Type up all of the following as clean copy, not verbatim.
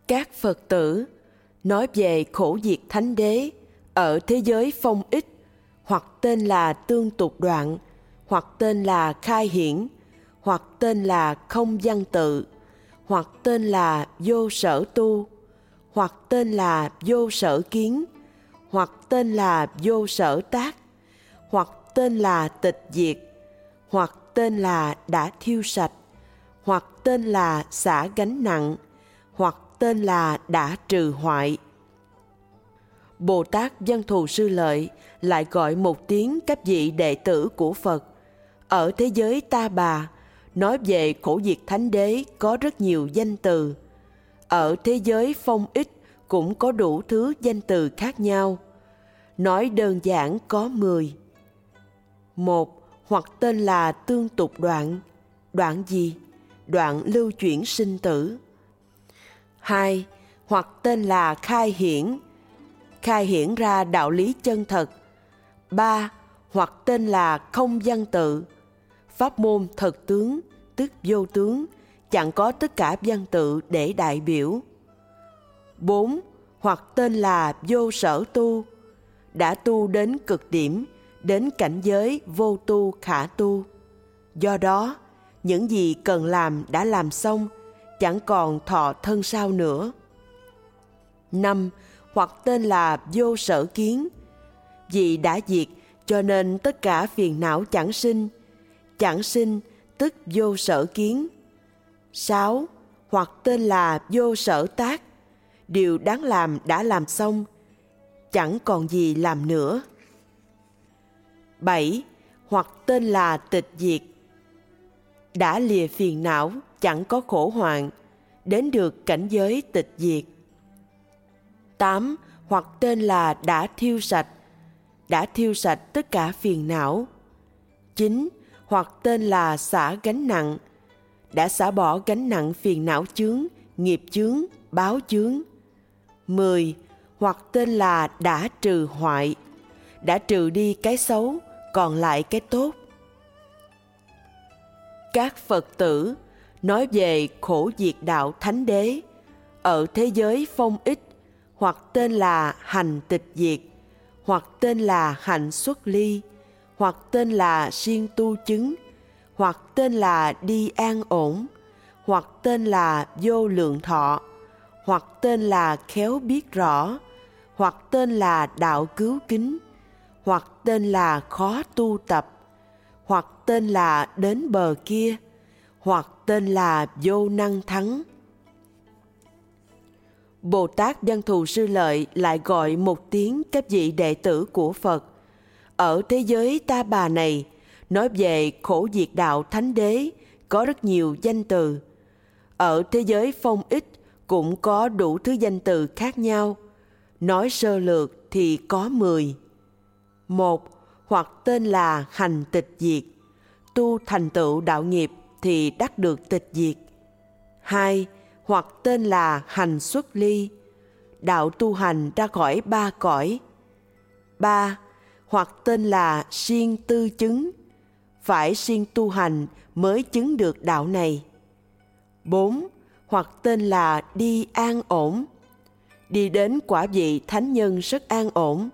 Các Phật tử nói về khổ diệt thánh đế ở thế giới phong ích, hoặc tên là tương tục đoạn, hoặc tên là khai hiển, hoặc tên là không văn tự, hoặc tên là vô sở tu, hoặc tên là vô sở kiến, hoặc tên là vô sở tác, hoặc tên là tịch diệt, hoặc tên là đã thiêu sạch, hoặc tên là xả gánh nặng, hoặc tên là đã trừ hoại. Bồ Tát Văn Thù Sư Lợi lại gọi một tiếng các vị đệ tử của Phật ở thế giới Ta Bà, nói về khổ diệt thánh đế có rất nhiều danh từ. Ở thế giới phong ích cũng có đủ thứ danh từ khác nhau. Nói đơn giản có 10. 1. Hoặc tên là tương tục đoạn. Đoạn gì? Đoạn lưu chuyển sinh tử. 2. Hoặc tên là khai hiển. Khai hiển ra đạo lý chân thật. 3. Hoặc tên là không văn tự. Pháp môn thật tướng, tức vô tướng, chẳng có tất cả văn tự để đại biểu. 4. Hoặc tên là vô sở tu. Đã tu đến cực điểm, đến cảnh giới vô tu khả tu. Do đó, những gì cần làm đã làm xong, chẳng còn thọ thân sau nữa. 5. Hoặc tên là vô sở kiến. Vì đã diệt, cho nên tất cả phiền não chẳng sinh. Chẳng sinh, tức vô sở kiến. 6. Hoặc tên là vô sở tác. Điều đáng làm đã làm xong, chẳng còn gì làm nữa. 7. Hoặc tên là tịch diệt. Đã lìa phiền não, chẳng có khổ hoạn, đến được cảnh giới tịch diệt. 8. Hoặc tên là đã thiêu sạch. Đã thiêu sạch tất cả phiền não. 9. Hoặc tên là xả gánh nặng. Đã xả bỏ gánh nặng phiền não chướng, nghiệp chướng, báo chướng. 10. Hoặc tên là đã trừ hoại. Đã trừ đi cái xấu, còn lại cái tốt. Các Phật tử nói về khổ diệt đạo thánh đế ở thế giới phong ích, hoặc tên là hành tịch diệt, hoặc tên là hành xuất ly, hoặc tên là siêng tu chứng, hoặc tên là đi an ổn, hoặc tên là vô lượng thọ, hoặc tên là khéo biết rõ, hoặc tên là đạo cứu kính, hoặc tên là khó tu tập, hoặc tên là đến bờ kia, hoặc tên là vô năng thắng. Bồ Tát Văn Thù Sư Lợi lại gọi một tiếng các vị đệ tử của Phật ở thế giới Ta Bà này, nói về khổ diệt đạo thánh đế có rất nhiều danh từ. Ở thế giới phong ích cũng có đủ thứ danh từ khác nhau. Nói sơ lược thì có 10. 1. Hoặc tên là hành tịch diệt. Tu thành tựu đạo nghiệp thì đắc được tịch diệt. 2. Hoặc tên là hành xuất ly. Đạo tu hành ra khỏi 3 cõi. 3. Hoặc tên là siêng tư chứng. Phải siêng tu hành mới chứng được đạo này. 4. Hoặc tên là đi an ổn. Đi đến quả vị thánh nhân rất an ổn.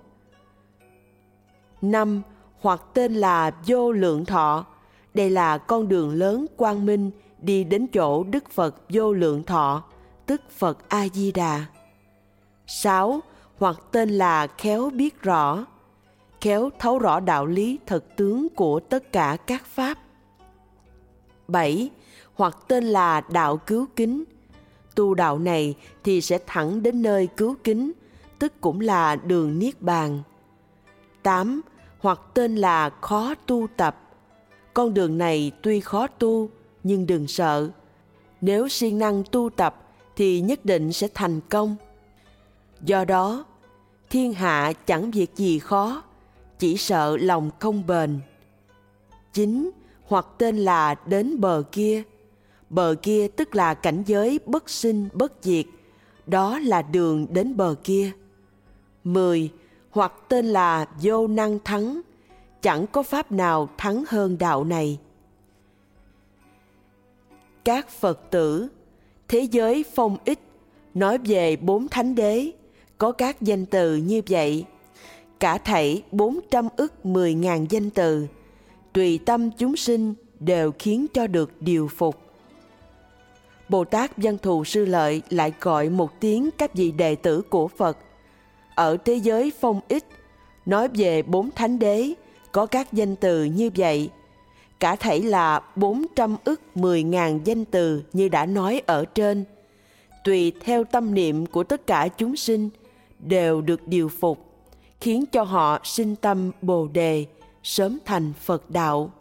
5. Hoặc tên là vô lượng thọ. Đây là con đường lớn quang minh đi đến chỗ Đức Phật vô lượng thọ, tức Phật A-di-đà. 6. Hoặc tên là khéo biết rõ. Khéo thấu rõ đạo lý thật tướng của tất cả các pháp. 7. Hoặc tên là đạo cứu kính. Tu đạo này thì sẽ thẳng đến nơi cứu kính, tức cũng là đường Niết Bàn. 8. Hoặc tên là khó tu tập. Con đường này tuy khó tu, nhưng đừng sợ. Nếu siêng năng tu tập thì nhất định sẽ thành công. Do đó, thiên hạ chẳng việc gì khó, chỉ sợ lòng không bền. 9. Hoặc tên là đến bờ kia. Bờ kia tức là cảnh giới bất sinh bất diệt. Đó là đường đến bờ kia. 10. Hoặc tên là vô năng thắng. Chẳng có pháp nào thắng hơn đạo này. Các Phật tử, thế giới phong ích Nói về 4 thánh đế, có các danh từ như vậy. Cả thảy 400 ức 10.000 danh từ, tùy tâm chúng sinh đều khiến cho được điều phục. Bồ Tát Văn Thù Sư Lợi lại gọi một tiếng các vị đệ tử của Phật. Ở thế giới Phong Ích, nói về 4 thánh đế, có các danh từ như vậy. Cả thảy là 400 ức 10.000 danh từ như đã nói ở trên. Tùy theo tâm niệm của tất cả chúng sinh đều được điều phục, khiến cho họ sinh tâm Bồ Đề, sớm thành Phật đạo.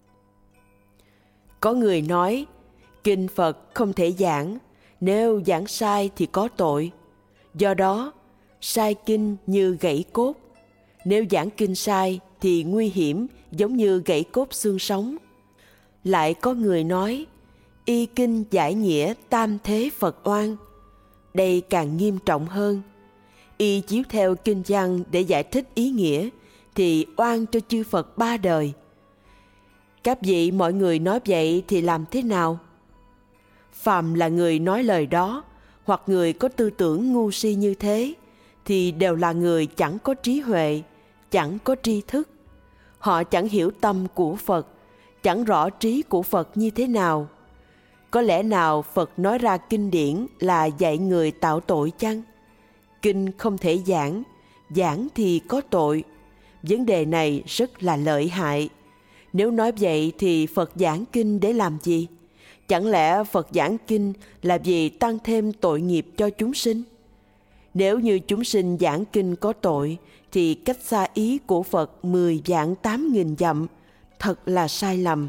Có người nói, kinh Phật không thể giảng, nếu giảng sai thì có tội. Do đó, sai kinh như gãy cốt. Nếu giảng kinh sai thì nguy hiểm giống như gãy cốt xương sống. Lại có người nói, y kinh giải nghĩa tam thế Phật oan. Đây càng nghiêm trọng hơn. Y chiếu theo kinh văn để giải thích ý nghĩa thì oan cho chư Phật 3 đời. Các vị mọi người nói vậy thì làm thế nào? Phàm là người nói lời đó, hoặc người có tư tưởng ngu si như thế, thì đều là người chẳng có trí huệ, chẳng có tri thức. Họ chẳng hiểu tâm của Phật, chẳng rõ trí của Phật như thế nào. Có lẽ nào Phật nói ra kinh điển là dạy người tạo tội chăng? Kinh không thể giảng, giảng thì có tội. Vấn đề này rất là lợi hại. Nếu nói vậy thì Phật giảng kinh để làm gì? Chẳng lẽ Phật giảng kinh là vì tăng thêm tội nghiệp cho chúng sinh? Nếu như chúng sinh giảng kinh có tội, thì cách xa ý của Phật 10 vạn 8.000 dặm, thật là sai lầm.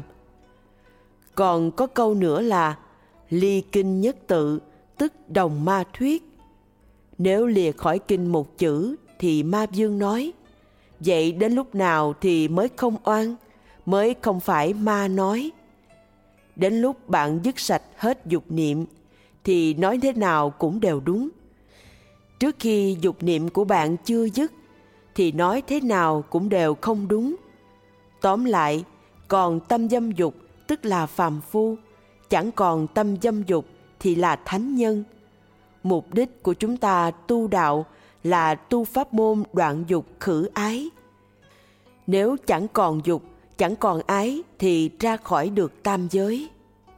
Còn có câu nữa là, ly kinh nhất tự, tức đồng ma thuyết. Nếu lìa khỏi kinh một chữ, thì ma vương nói, vậy đến lúc nào thì mới không oan, mới không phải ma nói? Đến lúc bạn dứt sạch hết dục niệm, thì nói thế nào cũng đều đúng. Trước khi dục niệm của bạn chưa dứt, thì nói thế nào cũng đều không đúng. Tóm lại, còn tâm dâm dục tức là phàm phu, chẳng còn tâm dâm dục thì là thánh nhân. Mục đích của chúng ta tu đạo là tu pháp môn đoạn dục khử ái. Nếu chẳng còn dục, chẳng còn ái thì ra khỏi được tam giới.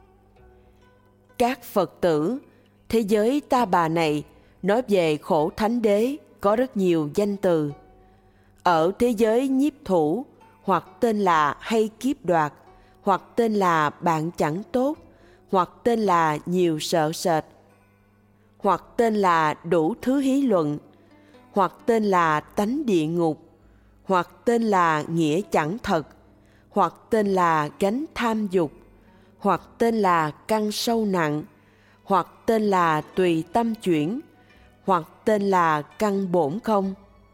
Các Phật tử, thế giới Ta Bà này nói về khổ thánh đế có rất nhiều danh từ. Ở thế giới nhiếp thủ, hoặc tên là hay kiếp đoạt, hoặc tên là bạn chẳng tốt, hoặc tên là nhiều sợ sệt, hoặc tên là đủ thứ hí luận, hoặc tên là tánh địa ngục, hoặc tên là nghĩa chẳng thật, hoặc tên là gánh tham dục, hoặc tên là căn sâu nặng, hoặc tên là tùy tâm chuyển, hoặc tên là căn bổn không.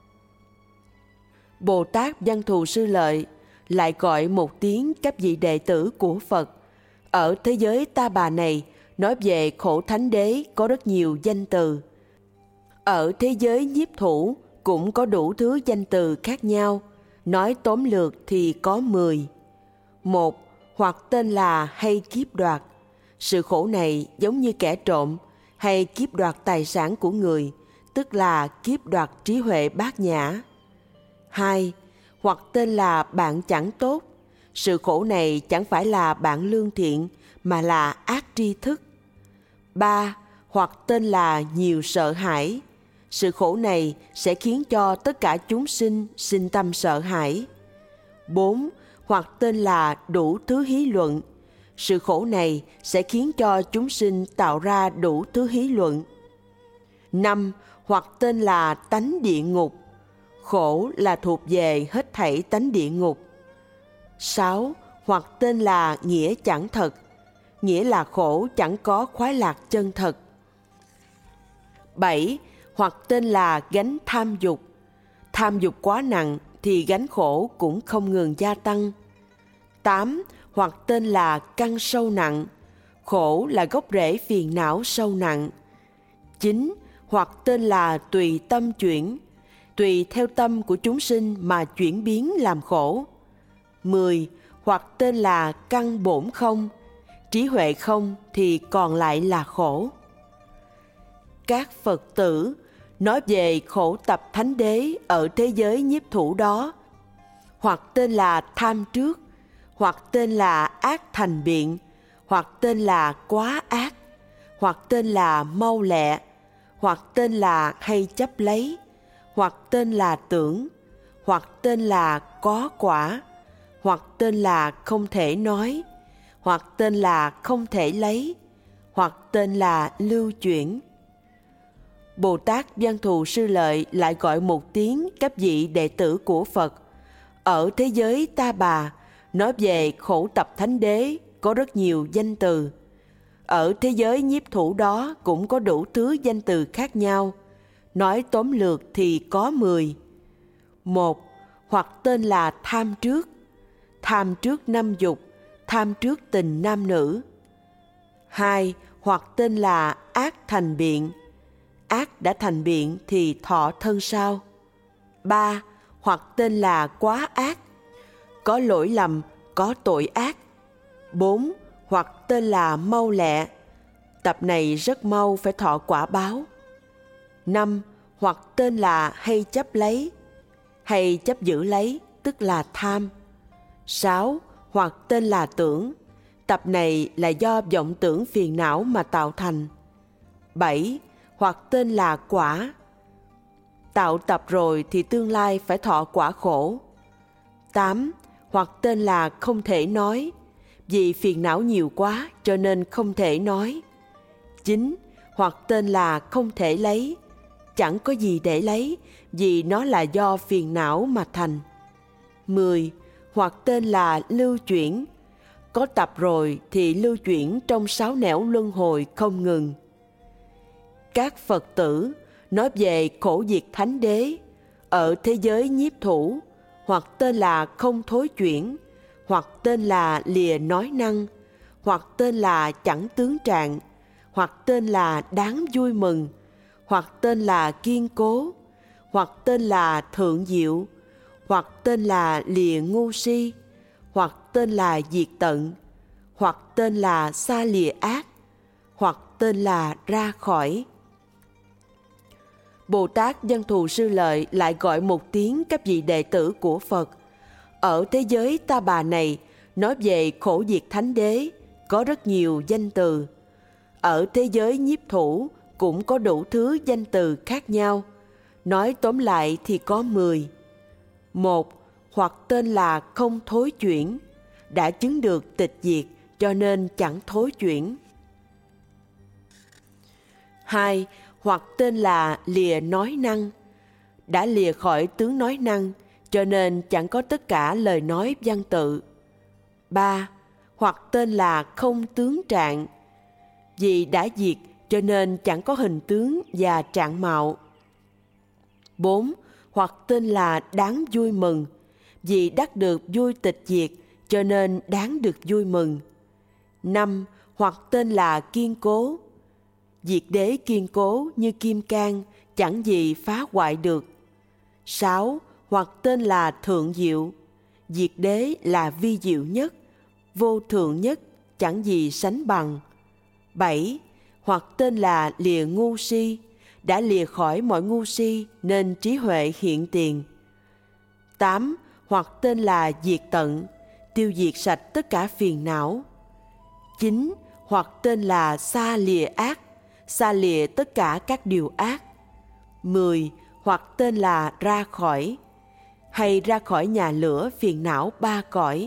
Bồ Tát Văn Thù Sư Lợi lại gọi một tiếng các vị đệ tử của Phật. Ở thế giới Ta Bà này nói về khổ thánh đế có rất nhiều danh từ. Ở thế giới nhiếp thủ cũng có đủ thứ danh từ khác nhau. Nói tóm lược thì có 10. 1. Hoặc tên là hay kiếp đoạt. Sự khổ này giống như kẻ trộm hay kiếp đoạt tài sản của người, tức là kiếp đoạt trí huệ bát nhã. 2. Hoặc tên là bạn chẳng tốt. Sự khổ này chẳng phải là bạn lương thiện, mà là ác tri thức. 3. Hoặc tên là nhiều sợ hãi. Sự khổ này sẽ khiến cho tất cả chúng sinh sinh tâm sợ hãi. 4. Hoặc tên là đủ thứ hí luận. Sự khổ này sẽ khiến cho chúng sinh tạo ra đủ thứ hí luận. 5. Hoặc tên là tánh địa ngục. Khổ là thuộc về hết thảy tánh địa ngục. 6. Hoặc tên là nghĩa chẳng thật. Nghĩa là khổ chẳng có khoái lạc chân thật. 7. Hoặc tên là gánh tham dục. Tham dục quá nặng thì gánh khổ cũng không ngừng gia tăng. 8. Hoặc tên là căn sâu nặng. Khổ là gốc rễ phiền não sâu nặng. 9. Hoặc tên là tùy tâm chuyển. Tùy theo tâm của chúng sinh mà chuyển biến làm khổ. 10. Hoặc tên là căn bổn không. Trí huệ không thì còn lại là khổ. Các Phật tử nói về khổ tập thánh đế ở thế giới nhiếp thủ đó, hoặc tên là tham trước, hoặc tên là ác thành biện, hoặc tên là quá ác, hoặc tên là mau lẹ, hoặc tên là hay chấp lấy, hoặc tên là tưởng, hoặc tên là có quả, hoặc tên là không thể nói, hoặc tên là không thể lấy, hoặc tên là lưu chuyển. Bồ Tát Văn Thù Sư Lợi lại gọi một tiếng các vị đệ tử của Phật ở thế giới Ta Bà nói về khổ tập thánh đế có rất nhiều danh từ. Ở thế giới nhiếp thủ đó cũng có đủ thứ danh từ khác nhau. Nói tóm lược thì có 10. 1. Hoặc tên là tham trước 5 dục, tham trước tình nam nữ. 2. Hoặc tên là ác thành biện, ác đã thành biện thì thọ thân sao. 3. Hoặc tên là quá ác, có lỗi lầm, có tội ác. 4. Hoặc tên là mau lẹ, tập này rất mau phải thọ quả báo. 5. Hoặc tên là hay chấp lấy, hay chấp giữ lấy, tức là tham. 6. Hoặc tên là tưởng, tập này là do vọng tưởng phiền não mà tạo thành. 7. Hoặc tên là quả, tạo tập rồi thì tương lai phải thọ quả khổ. 8. Hoặc tên là không thể nói, vì phiền não nhiều quá cho nên không thể nói. 9. Hoặc tên là không thể lấy, chẳng có gì để lấy vì nó là do phiền não mà thành. 10. Hoặc tên là lưu chuyển, có tập rồi thì lưu chuyển trong 6 nẻo luân hồi không ngừng. Các Phật tử nói về khổ diệt thánh đế ở thế giới nhiếp thủ, hoặc tên là không thối chuyển, hoặc tên là lìa nói năng, hoặc tên là chẳng tướng trạng, hoặc tên là đáng vui mừng, hoặc tên là kiên cố, hoặc tên là thượng diệu, hoặc tên là lìa ngu si, hoặc tên là diệt tận, hoặc tên là xa lìa ác, hoặc tên là ra khỏi. Bồ Tát Văn Thù Sư Lợi lại gọi một tiếng các vị đệ tử của Phật ở thế giới Ta Bà này nói về khổ diệt thánh đế có rất nhiều danh từ. Ở thế giới nhiếp thủ cũng có đủ thứ danh từ khác nhau. Nói tóm lại thì có 10. 1. Hoặc tên là không thối chuyển, đã chứng được tịch diệt cho nên chẳng thối chuyển. 2. Hoặc tên là lìa nói năng, đã lìa khỏi tướng nói năng cho nên chẳng có tất cả lời nói văn tự. 3. Hoặc tên là không tướng trạng, vì đã diệt cho nên chẳng có hình tướng và trạng mạo. 4. Hoặc tên là đáng vui mừng, vì đắc được vui tịch diệt cho nên đáng được vui mừng. 5. Hoặc tên là kiên cố, diệt đế kiên cố như kim cang, chẳng gì phá hoại được. 6. Hoặc tên là thượng diệu, diệt đế là vi diệu nhất, vô thượng nhất, chẳng gì sánh bằng. 7. Hoặc tên là lìa ngu si, đã lìa khỏi mọi ngu si nên trí huệ hiện tiền. 8. Hoặc tên là diệt tận, tiêu diệt sạch tất cả phiền não. 9. Hoặc tên là xa lìa ác, xa lìa tất cả các điều ác. 10. Hoặc tên là ra khỏi, hay ra khỏi nhà lửa phiền não 3 cõi.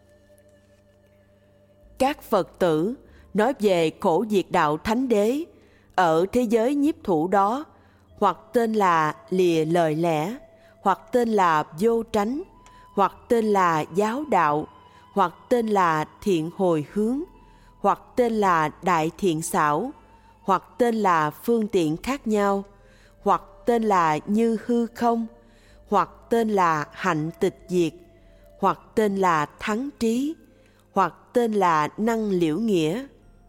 Các Phật tử nói về khổ diệt đạo thánh đế ở thế giới nhiếp thủ đó, hoặc tên là lìa lời lẽ, hoặc tên là vô tránh, hoặc tên là giáo đạo, hoặc tên là thiện hồi hướng, hoặc tên là đại thiện xảo, hoặc tên là phương tiện khác nhau, hoặc tên là như hư không, hoặc tên là hạnh tịch diệt, hoặc tên là thắng trí, hoặc tên là năng liễu nghĩa.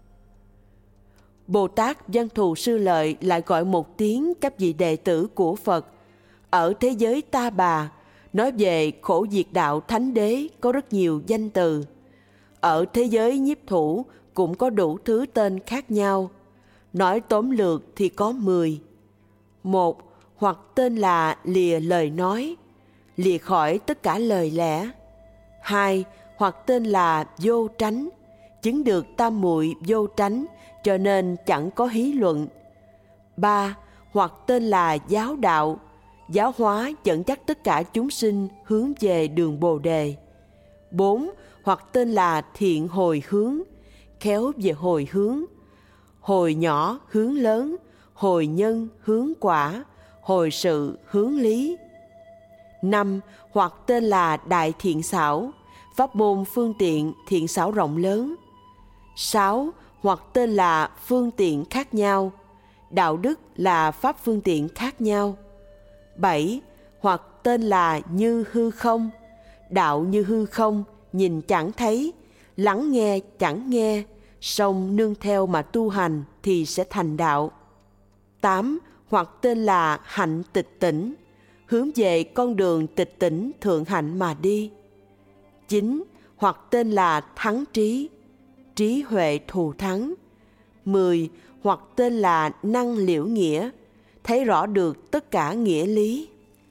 Bồ Tát Văn Thù Sư Lợi lại gọi một tiếng các vị đệ tử của Phật ở thế giới Ta Bà nói về khổ diệt đạo thánh đế có rất nhiều danh từ. Ở thế giới nhiếp thủ cũng có đủ thứ tên khác nhau. nói tóm lược thì có 10. 1. Hoặc tên là lìa lời nói, lìa khỏi tất cả lời lẽ. 2. Hoặc tên là vô tránh, chứng được tam muội vô tránh, cho nên chẳng có hí luận. 3. Hoặc tên là giáo đạo, giáo hóa dẫn dắt tất cả chúng sinh hướng về đường Bồ Đề. 4. Hoặc tên là thiện hồi hướng, khéo về hồi hướng. Hồi nhỏ hướng lớn, hồi nhân hướng quả, hồi sự hướng lý. 5. Hoặc tên là đại thiện xảo, pháp môn phương tiện thiện xảo rộng lớn. 6. Hoặc tên là phương tiện khác nhau, đạo đức là pháp phương tiện khác nhau. 7. Hoặc tên là như hư không, đạo như hư không, nhìn chẳng thấy, lắng nghe chẳng nghe, song nương theo mà tu hành thì sẽ thành đạo. 8. Hoặc tên là hạnh tịch tỉnh, hướng về con đường tịch tỉnh thượng hạnh mà đi. 9. Hoặc tên là thắng trí, trí huệ thù thắng. 10. Hoặc tên là năng liễu nghĩa, thấy rõ được tất cả nghĩa lý.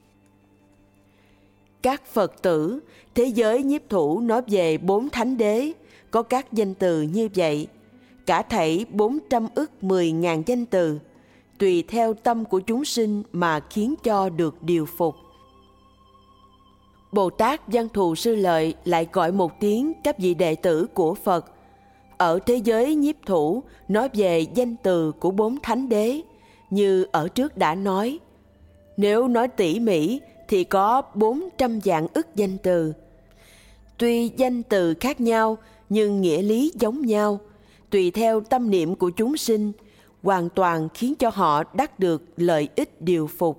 Các Phật tử, thế giới nhiếp thủ nói về 4 thánh đế, có các danh từ như vậy, cả thảy 410.000 danh từ, tùy theo tâm của chúng sinh mà khiến cho được điều phục. Bồ Tát Văn Thù Sư Lợi lại gọi một tiếng các vị đệ tử của Phật. Ở thế giới nhiếp thủ nói về danh từ của 4 thánh đế, như ở trước đã nói. Nếu nói tỉ mỉ thì có 400 vạn ức danh từ. Tuy danh từ khác nhau nhưng nghĩa lý giống nhau, tùy theo tâm niệm của chúng sinh, hoàn toàn khiến cho họ đắc được lợi ích điều phục.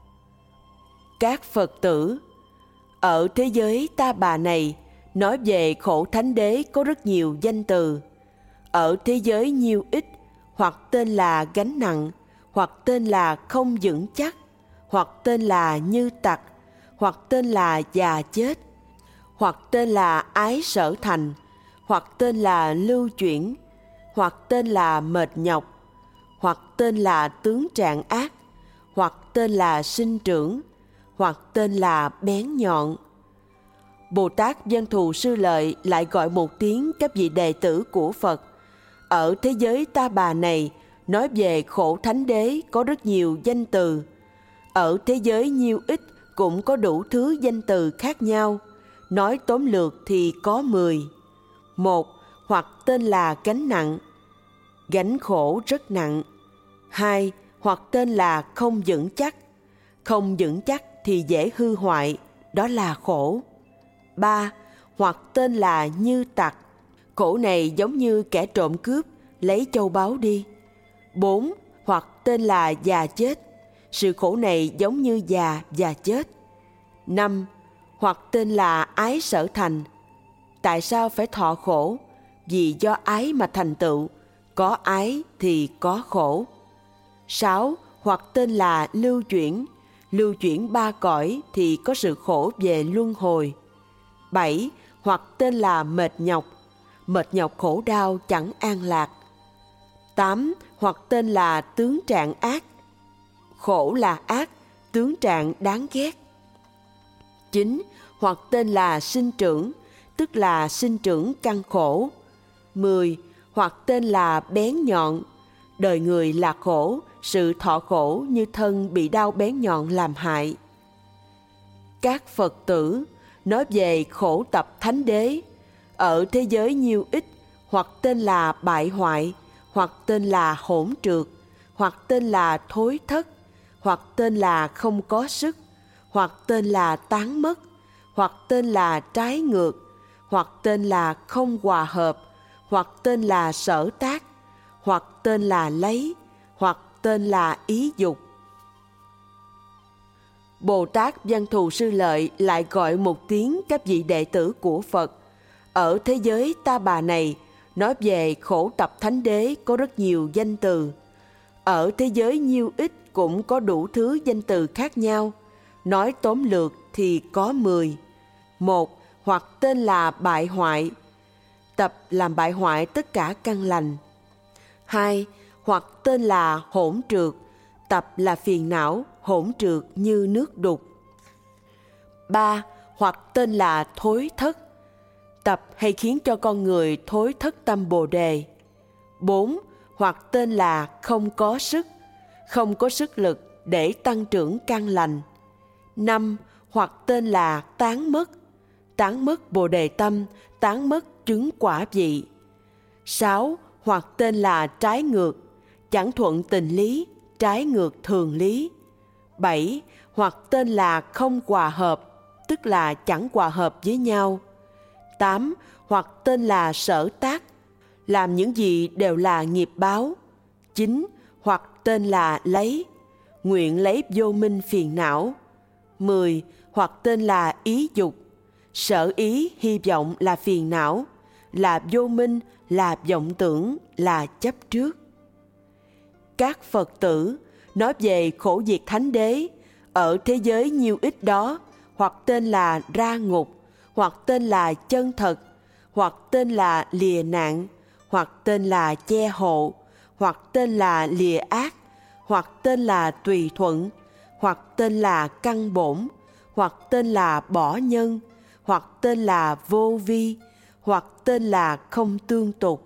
Các Phật tử, ở thế giới Ta Bà này, nói về khổ thánh đế có rất nhiều danh từ. Ở thế giới Nhiêu Ích, hoặc tên là gánh nặng, hoặc tên là không vững chắc, hoặc tên là như tặc, hoặc tên là già chết, hoặc tên là ái sở thành, hoặc tên là lưu chuyển, hoặc tên là mệt nhọc, hoặc tên là tướng trạng ác, hoặc tên là sinh trưởng, hoặc tên là bén nhọn. Bồ Tát Văn Thù Sư Lợi lại gọi một tiếng các vị đệ tử của Phật. Ở thế giới Ta Bà này, nói về khổ thánh đế có rất nhiều danh từ. Ở thế giới Nhiêu Ích cũng có đủ thứ danh từ khác nhau. Nói tóm lược thì có 10. 1. Hoặc tên là gánh nặng, gánh khổ rất nặng. 2. Hoặc tên là không vững chắc, không vững chắc thì dễ hư hoại, đó là khổ. 3. Hoặc tên là như tặc, khổ này giống như kẻ trộm cướp, lấy châu báu đi. 4. Hoặc tên là già chết, sự khổ này giống như già và chết. 5. Hoặc tên là ái sở thành, tại sao phải thọ khổ? Vì do ái mà thành tựu, có ái thì có khổ. 6. Hoặc tên là lưu chuyển 3 cõi thì có sự khổ về luân hồi. 7. Hoặc tên là mệt nhọc khổ đau chẳng an lạc. 8. Hoặc tên là tướng trạng ác, khổ là ác, tướng trạng đáng ghét. 9. Hoặc tên là sinh trưởng, tức là sinh trưởng căn khổ. 10. Hoặc tên là bén nhọn, đời người là khổ, sự thọ khổ như thân bị đao bén nhọn làm hại. Các Phật tử, nói về khổ tập thánh đế, ở thế giới Nhiêu Ích, hoặc tên là bại hoại, hoặc tên là hỗn trược, hoặc tên là thối thất, hoặc tên là không có sức, hoặc tên là tán mất, hoặc tên là trái ngược, hoặc tên là không hòa hợp, hoặc tên là sở tác, hoặc tên là lấy, hoặc tên là ý dục. Bồ Tát Văn Thù Sư Lợi lại gọi một tiếng các vị đệ tử của Phật. Ở thế giới Ta Bà này, nói về khổ tập thánh đế có rất nhiều danh từ. Ở thế giới Nhiêu Ích cũng có đủ thứ danh từ khác nhau. Nói tóm lược thì có 10. 1. Hoặc tên là bại hoại, tập làm bại hoại tất cả căn lành. 2. hoặc tên là hỗn trượt, tập là phiền não, hỗn trượt như nước đục. 3. Hoặc tên là thối thất, tập hay khiến cho con người thối thất tâm Bồ Đề. 4. Hoặc tên là không có sức lực để tăng trưởng căn lành. 5. Hoặc tên là tán mất Bồ Đề tâm, tán mất chứng quả vị. 6. Hoặc tên là trái ngược, chẳng thuận tình lý, trái ngược thường lý. 7. Hoặc tên là không hòa hợp, tức là chẳng hòa hợp với nhau. 8. Hoặc tên là sở tác, làm những gì đều là nghiệp báo. 9. Hoặc tên là lấy, nguyện lấy vô minh phiền não. 10. Hoặc tên là ý dục, sở ý hy vọng là phiền não, là vô minh, là vọng tưởng, là chấp trước. Các Phật tử nói về khổ diệt thánh đế ở thế giới nhiêu ích đó, hoặc tên là ra ngục, hoặc tên là chân thật, hoặc tên là lìa nạn, hoặc tên là che hộ, hoặc tên là lìa ác, hoặc tên là tùy thuận, hoặc tên là căn bổn, hoặc tên là bỏ nhân, hoặc tên là vô vi, hoặc tên là không tương tục.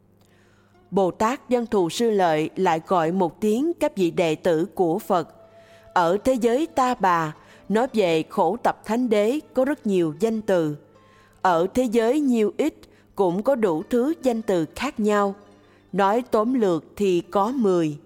Bồ Tát Văn Thù Sư Lợi lại gọi một tiếng các vị đệ tử của Phật. Ở thế giới Ta Bà, nói về khổ tập thánh đế có rất nhiều danh từ. Ở thế giới nhiêu ích cũng có đủ thứ danh từ khác nhau. Nói tóm lược thì có 10.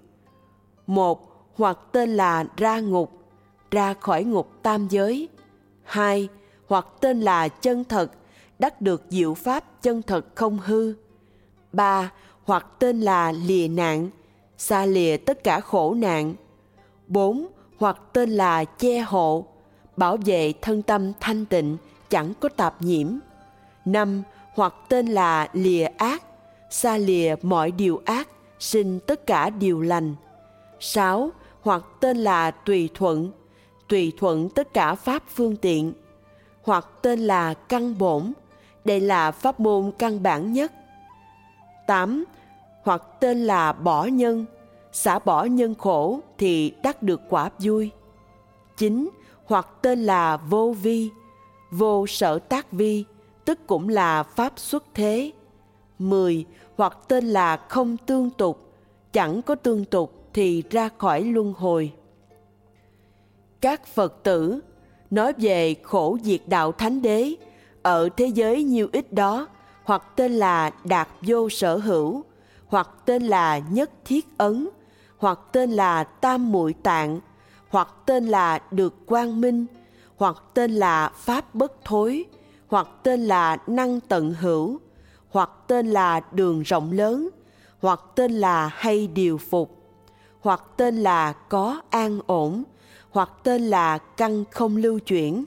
1. Hoặc tên là ra ngục, ra khỏi ngục tam giới. 2. Hoặc tên là chân thật, đắc được diệu pháp chân thật không hư. 3. Hoặc tên là lìa nạn, xa lìa tất cả khổ nạn. 4. Hoặc tên là che hộ, bảo vệ thân tâm thanh tịnh, chẳng có tạp nhiễm. 5. Hoặc tên là lìa ác, xa lìa mọi điều ác, sinh tất cả điều lành. 6. Hoặc tên là tùy thuận tất cả pháp phương tiện. Hoặc tên là căn bổn, đây là pháp môn căn bản nhất. 8. Hoặc tên là bỏ nhân, xả bỏ nhân khổ thì đắc được quả vui. 9. Hoặc tên là vô vi, vô sở tác vi, tức cũng là pháp xuất thế. 10. Hoặc tên là không tương tục, chẳng có tương tục thì ra khỏi luân hồi. Các Phật tử nói về khổ diệt đạo thánh đế ở thế giới nhiêu ích đó, hoặc tên là đạt vô sở hữu, hoặc tên là nhất thiết ấn, hoặc tên là tam muội tạng, hoặc tên là được quang minh, hoặc tên là pháp bất thối, hoặc tên là năng tận hữu, hoặc tên là đường rộng lớn, hoặc tên là hay điều phục, hoặc tên là có an ổn, hoặc tên là căn không lưu chuyển.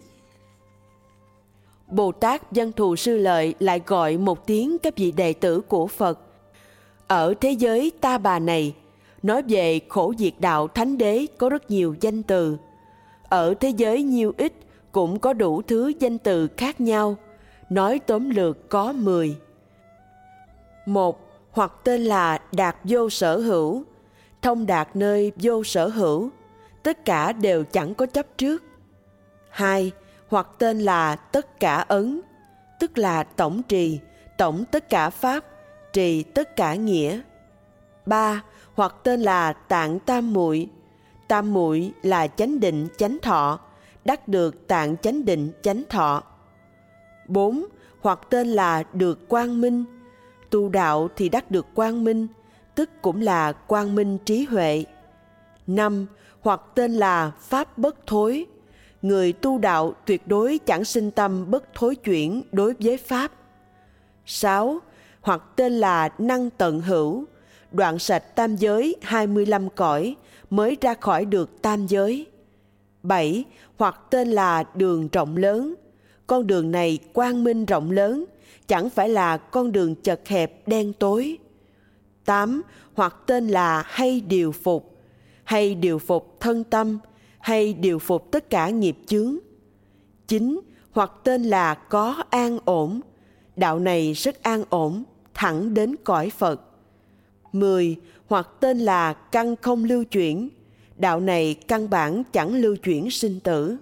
Bồ Tát Văn Thù Sư Lợi lại gọi một tiếng các vị đệ tử của Phật. Ở thế giới Ta Bà này, nói về khổ diệt đạo thánh đế có rất nhiều danh từ. Ở thế giới nhiêu ích cũng có đủ thứ danh từ khác nhau. Nói tóm lược có 10. 1. Hoặc tên là đạt vô sở hữu, thông đạt nơi vô sở hữu, tất cả đều chẳng có chấp trước. 2. Hoặc tên là tất cả ấn, tức là tổng trì, tổng tất cả pháp, trì tất cả nghĩa. 3. Hoặc tên là tạng tam muội là chánh định chánh thọ, đắc được tạng chánh định chánh thọ. 4. Hoặc tên là được quang minh, tu đạo thì đắc được quang minh, tức cũng là quang minh trí huệ. 5. Hoặc tên là pháp bất thối, người tu đạo tuyệt đối chẳng sinh tâm bất thối chuyển đối với pháp. 6. Hoặc tên là năng tận hữu, đoạn sạch tam giới 25 cõi mới ra khỏi được tam giới. 7. Hoặc tên là đường rộng lớn, con đường này quang minh rộng lớn, chẳng phải là con đường chật hẹp đen tối. 8. Hoặc tên là hay điều phục thân tâm, hay điều phục tất cả nghiệp chướng. 9. Hoặc tên là có an ổn, đạo này rất an ổn, thẳng đến cõi Phật. 10. Hoặc tên là căn không lưu chuyển. Đạo này căn bản chẳng lưu chuyển sinh tử.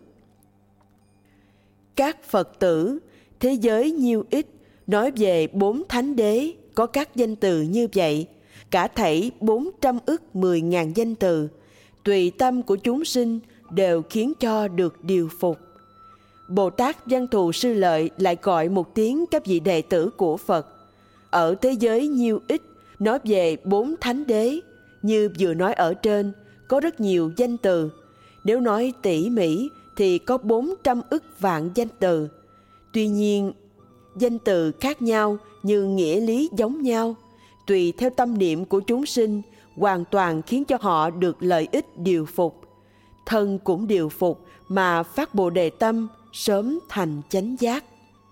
Các Phật tử, thế giới nhiêu ít, nói về 4 thánh đế có các danh từ như vậy, cả thảy 410.000 danh từ, tùy tâm của chúng sinh đều khiến cho được điều phục. Bồ Tát Văn Thù Sư Lợi lại gọi một tiếng các vị đệ tử của Phật. Ở thế giới nhiêu ít, nói về 4 thánh đế, như vừa nói ở trên, có rất nhiều danh từ. Nếu nói tỉ mỉ thì có 400 ức vạn danh từ. Tuy nhiên, danh từ khác nhau như nghĩa lý giống nhau, tùy theo tâm niệm của chúng sinh, hoàn toàn khiến cho họ được lợi ích điều phục. Thân cũng điều phục mà phát Bồ Đề tâm, sớm thành chánh giác.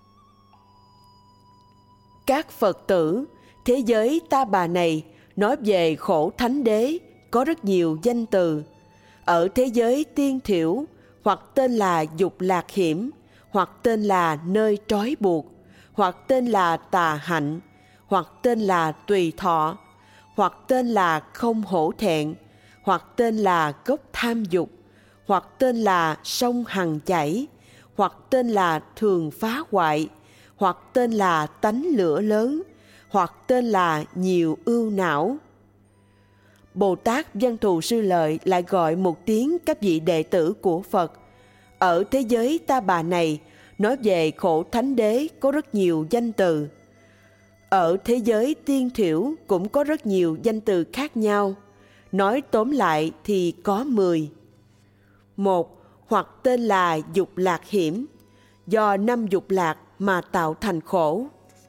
Các Phật tử, thế giới Ta Bà này nói về khổ thánh đế có rất nhiều danh từ. Ở thế giới Tiên Thiểu, hoặc tên là dục lạc hiểm, hoặc tên là nơi trói buộc, hoặc tên là tà hạnh, hoặc tên là tùy thọ, hoặc tên là không hổ thẹn, hoặc tên là gốc tham dục, hoặc tên là sông hằng chảy, hoặc tên là thường phá hoại, hoặc tên là tánh lửa lớn, hoặc tên là nhiều ưu não. Bồ Tát Văn Thù Sư Lợi lại gọi một tiếng các vị đệ tử của Phật. Ở thế giới Ta Bà này, nói về khổ thánh đế có rất nhiều danh từ. Ở thế giới Tiên Thiểu cũng có rất nhiều danh từ khác nhau. Nói tóm lại thì có 10. 1. Hoặc tên là dục lạc hiểm, do 5 dục lạc mà tạo thành khổ.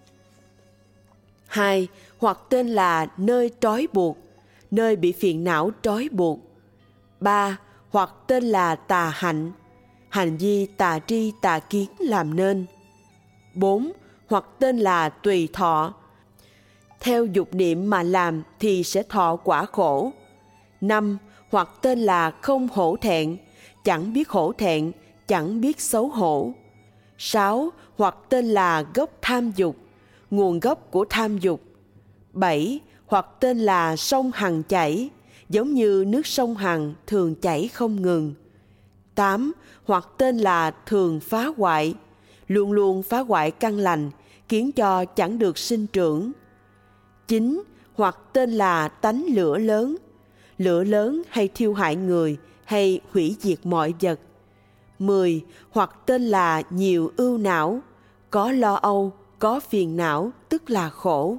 2. Hoặc tên là nơi trói buộc, nơi bị phiền não trói buộc. 3. Hoặc tên là tà hạnh, hành vi tà tri tà kiến làm nên. 4. Hoặc tên là tùy thọ, theo dục niệm mà làm thì sẽ thọ quả khổ. 5. Hoặc tên là không hổ thẹn, chẳng biết hổ thẹn, chẳng biết xấu hổ. 6. Hoặc tên là gốc tham dục, nguồn gốc của tham dục. 7. Hoặc tên là sông hằng chảy, giống như nước sông Hằng thường chảy không ngừng. 8. Hoặc tên là thường phá hoại, luôn luôn phá hoại căn lành, khiến cho chẳng được sinh trưởng. 9. Hoặc tên là tánh lửa lớn hay thiêu hại người, hay hủy diệt mọi vật. 10. Hoặc tên là nhiều ưu não, có lo âu, có phiền não, tức là khổ.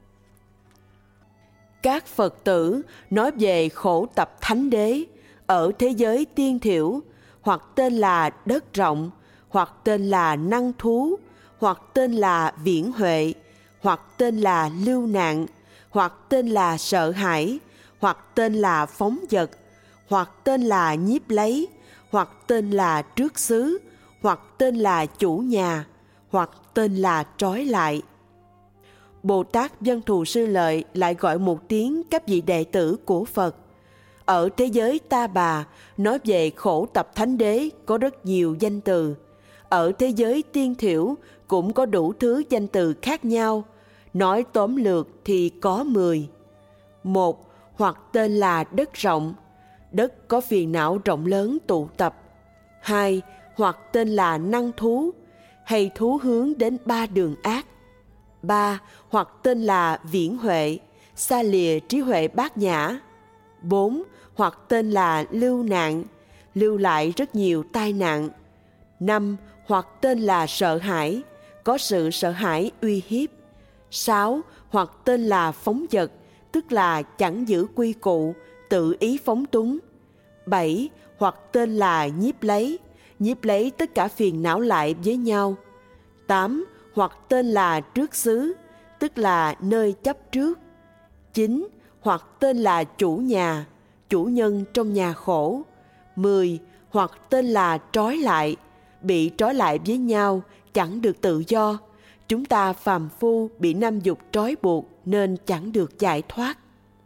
Các Phật tử nói về khổ tập thánh đế, ở thế giới Tiên Thiểu, hoặc tên là đất rộng, hoặc tên là năng thú, hoặc tên là viễn huệ, hoặc tên là lưu nạn, hoặc tên là sợ hãi, hoặc tên là phóng dật, hoặc tên là nhiếp lấy, hoặc tên là trước xứ, hoặc tên là chủ nhà, hoặc tên là trói lại. Bồ Tát Văn Thù Sư Lợi lại gọi một tiếng các vị đệ tử của Phật. Ở thế giới Ta Bà, nói về khổ tập thánh đế có rất nhiều danh từ. Ở thế giới Tiên Thiểu cũng có đủ thứ danh từ khác nhau. Nói tóm lược thì có 10. 1. Hoặc tên là đất rộng, đất có phiền não rộng lớn tụ tập. 2. Hoặc tên là năng thú, hay thú hướng đến 3 đường ác. 3. Hoặc tên là viễn huệ, xa lìa trí huệ bát nhã. 4. Hoặc tên là lưu nạn, lưu lại rất nhiều tai nạn. 5. Hoặc tên là sợ hãi, có sự sợ hãi uy hiếp. 6. Hoặc tên là phóng dật, tức là chẳng giữ quy củ, tự ý phóng túng. 7. Hoặc tên là nhiếp lấy tất cả phiền não lại với nhau. 8. Hoặc tên là trước xứ, tức là nơi chấp trước. 9. Hoặc tên là chủ nhà, chủ nhân trong nhà khổ. 10. Hoặc tên là trói lại, bị trói lại với nhau, chẳng được tự do. Chúng ta phàm phu bị 5 dục trói buộc nên chẳng được giải thoát.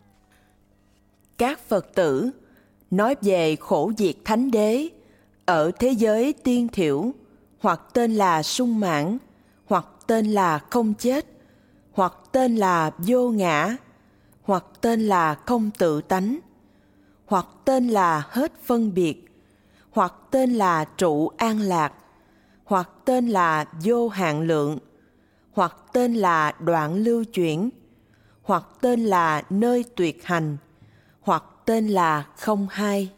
Các Phật tử nói về khổ diệt thánh đế, ở thế giới Tiên Thiểu, hoặc tên là sung mãn, hoặc tên là không chết, hoặc tên là vô ngã, hoặc tên là không tự tánh, hoặc tên là hết phân biệt, hoặc tên là trụ an lạc, hoặc tên là vô hạn lượng, hoặc tên là đoạn lưu chuyển, hoặc tên là nơi tuyệt hành, hoặc tên là không hai.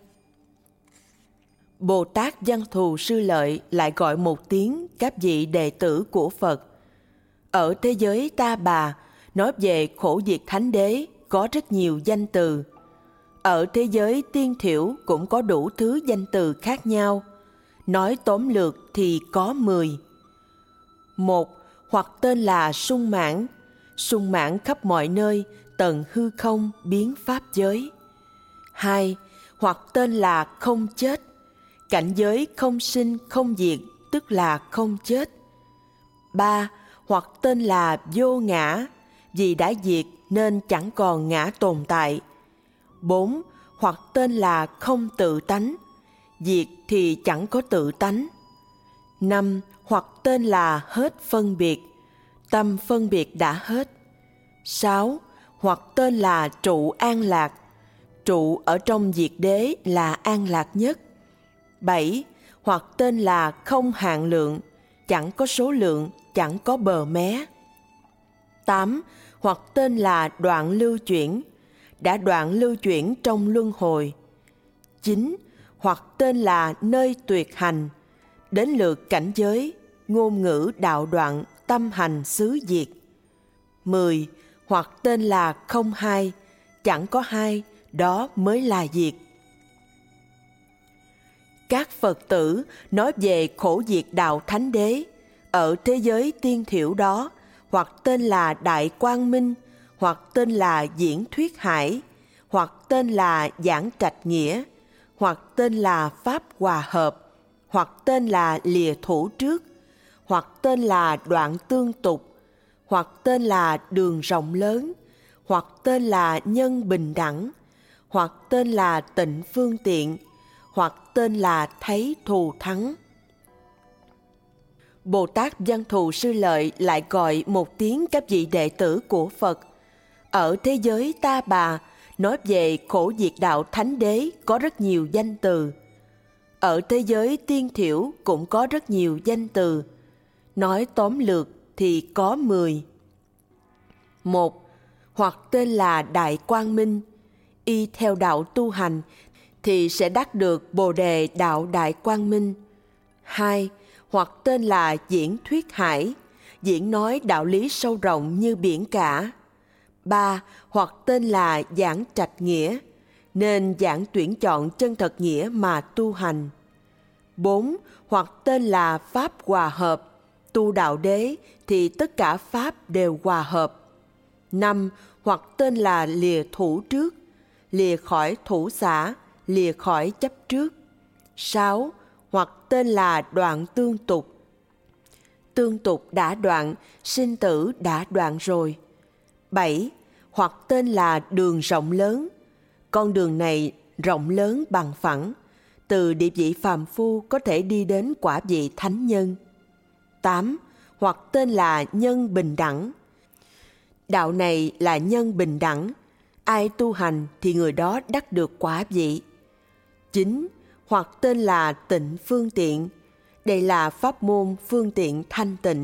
Bồ Tát Văn Thù Sư Lợi lại gọi một tiếng các vị đệ tử của Phật. Ở thế giới Ta Bà, nói về khổ diệt thánh đế có rất nhiều danh từ. Ở thế giới Tiên Thiểu cũng có đủ thứ danh từ khác nhau. Nói tóm lược thì có 10. 1. Hoặc tên là sung mãn khắp mọi nơi, tận hư không biến pháp giới. 2. Hoặc tên là không chết, cảnh giới không sinh không diệt, tức là không chết. 3. Hoặc tên là vô ngã, vì đã diệt nên chẳng còn ngã tồn tại. 4. Hoặc tên là không tự tánh, diệt thì chẳng có tự tánh. 5. Hoặc tên là hết phân biệt, tâm phân biệt đã hết. 6. Hoặc tên là trụ an lạc, trụ ở trong diệt đế là an lạc nhất. 7. Hoặc tên là không hạn lượng, chẳng có số lượng, chẳng có bờ mé. 8. Hoặc tên là đoạn lưu chuyển, đã đoạn lưu chuyển trong luân hồi. 9. Hoặc tên là nơi tuyệt hành, đến lượt cảnh giới, ngôn ngữ đạo đoạn, tâm hành xứ diệt. 10. Hoặc tên là không hai, chẳng có hai, đó mới là diệt. Các Phật tử nói về khổ diệt đạo Thánh Đế, ở thế giới Tiên Thiểu đó, hoặc tên là Đại Quang Minh, hoặc tên là Diễn Thuyết Hải, hoặc tên là Giảng Trạch Nghĩa, hoặc tên là Pháp Hòa Hợp, hoặc tên là Lìa Thủ Trước, hoặc tên là Đoạn Tương Tục, hoặc tên là Đường Rộng Lớn, hoặc tên là Nhân Bình Đẳng, hoặc tên là Tịnh Phương Tiện, hoặc tên là Thấy Thù Thắng. Bồ Tát Văn Thù Sư Lợi lại gọi một tiếng các vị đệ tử của Phật. Ở thế giới Ta Bà, nói về khổ diệt đạo Thánh Đế có rất nhiều danh từ. Ở thế giới Tiên Thiểu cũng có rất nhiều danh từ. Nói tóm lược thì có 10. 1. Hoặc tên là Đại Quang Minh, y theo đạo tu hành thì sẽ đắc được Bồ Đề đạo Đại Quang Minh. 2. Hoặc tên là Diễn Thuyết Hải, diễn nói đạo lý sâu rộng như biển cả. 3. Hoặc tên là Giảng Trạch Nghĩa, nên giảng tuyển chọn chân thật nghĩa mà tu hành. 4. Hoặc tên là Pháp Hòa Hợp, tu đạo đế thì tất cả Pháp đều hòa hợp. 5. Hoặc tên là Lìa Thủ Trước, lìa khỏi thủ xả, lìa khỏi chấp trước. 6. Hoặc tên là Đoạn Tương Tục, tương tục đã đoạn, sinh tử đã đoạn rồi. 7. Hoặc tên là Đường Rộng Lớn, con đường này rộng lớn bằng phẳng, từ địa vị phàm phu có thể đi đến quả vị thánh nhân. 8. Hoặc tên là Nhân Bình Đẳng, đạo này là nhân bình đẳng, ai tu hành thì người đó đắc được quả vị. 9. Hoặc tên là Tịnh Phương Tiện, đây là pháp môn phương tiện thanh tịnh.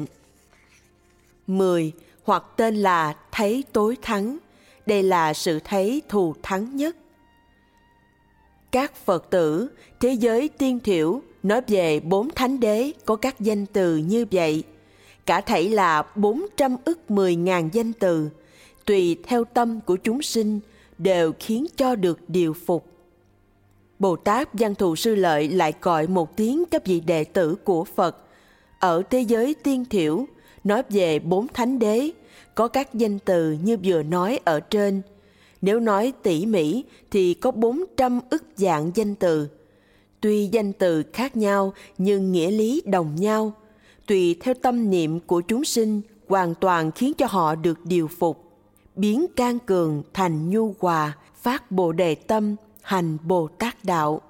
10. Hoặc tên là Thấy Tối Thắng, đây là sự thấy thù thắng nhất. Các Phật tử thế giới Tiên Thiểu nói về 4 thánh đế có các danh từ như vậy, cả thảy là 410.000 danh từ, tùy theo tâm của chúng sinh đều khiến cho được điều phục. Bồ Tát Văn Thù Sư Lợi lại gọi một tiếng các vị đệ tử của Phật. Ở thế giới Tiên Thiểu nói về 4 thánh đế có các danh từ như vừa nói ở trên. Nếu nói tỉ mỉ thì có 400 ức dạng danh từ. Tuy danh từ khác nhau nhưng nghĩa lý đồng nhau, tùy theo tâm niệm của chúng sinh hoàn toàn khiến cho họ được điều phục, biến can cường thành nhu hòa, phát Bồ Đề tâm, hành Bồ Tát đạo.